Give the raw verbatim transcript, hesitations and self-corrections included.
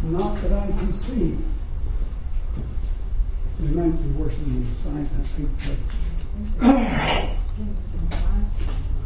not that I can see. There might be working inside that big place.